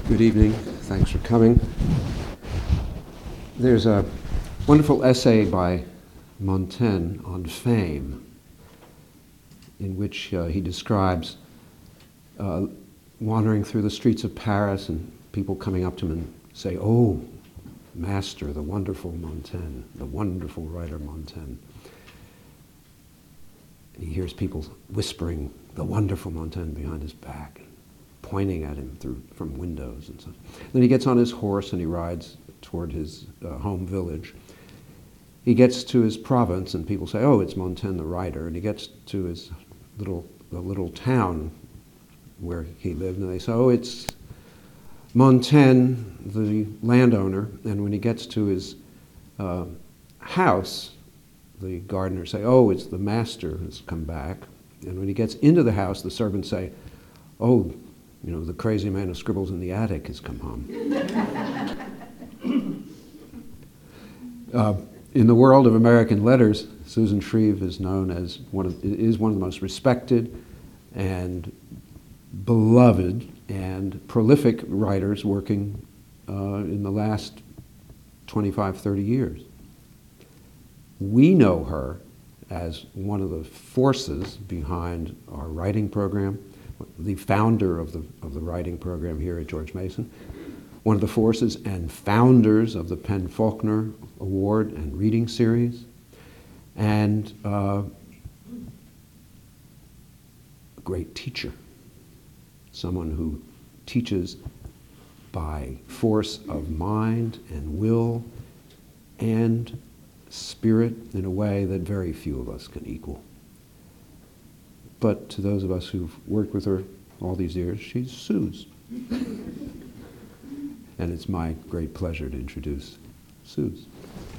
Good evening. Thanks for coming. There's a wonderful essay by Montaigne on fame, in which he describes wandering through the streets of Paris and people coming up to him and say, "Oh, master, the wonderful Montaigne, the wonderful writer Montaigne." And he hears people whispering, "The wonderful Montaigne," behind his back, pointing at him from windows and so. Then he gets on his horse and he rides toward his home village. He gets to his province and people say, "Oh, it's Montaigne the writer." And he gets to his little town where he lived, and they say, "Oh, it's Montaigne the landowner." And when he gets to his house, the gardeners say, "Oh, it's the master who's come back." And when he gets into the house, the servants say, "Oh, you know, the crazy man who scribbles in the attic has come home." In the world of American letters, Susan Shreve is known as one of the most respected and beloved and prolific writers working in the last 25, 30 years. We know her as one of the forces behind our writing program, the founder of the writing program here at George Mason, one of the forces and founders of the PEN/Faulkner Award and Reading Series, and a great teacher, someone who teaches by force of mind and will and spirit in a way that very few of us can equal. But to those of us who've worked with her all these years, she's Suze. And it's my great pleasure to introduce Suze.